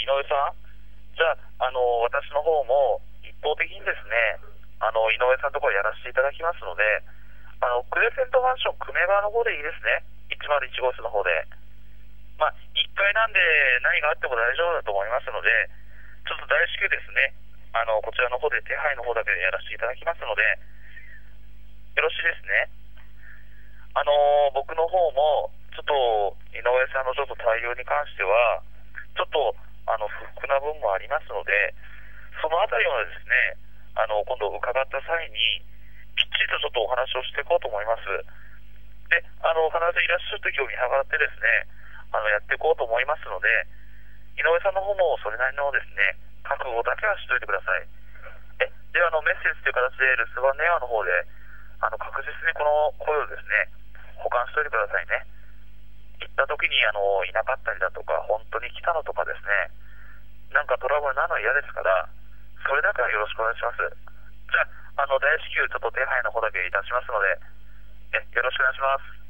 上さん、じゃあ、私の方も一方的にですね、井上さんのところやらせていただきますので、クレセントマンション久米川の方でいいですね。101号室の方で。まあ、1階なんで何があっても大丈夫だと思いますので、ちょっと大至急ですね、こちらの方で手配の方だけやらせていただきますので、よろしいですね。僕の方も、ちょっと井上さんのちょっと対応に関しては、ちょっと不服な部分もありますので、そのあたりはですね、今度伺った際に、きっちりとちょっとお話をしていこうと思います。で、必ずいらっしゃる時を見計らってですね、やっていこうと思いますので、井上さんの方もそれなりのですね、覚悟だけはしといてください。では、メッセージという形で留守番電話の方で、確実にこの声をですね、保管しておいてくださいね。行った時にいなかったりだとか、本当に来たのとかですね、なんかトラブルになるのは嫌ですから、それだけはよろしくお願いします。じゃあ、大至急ちょっと手配の方だけいたしますので、よろしくお願いします。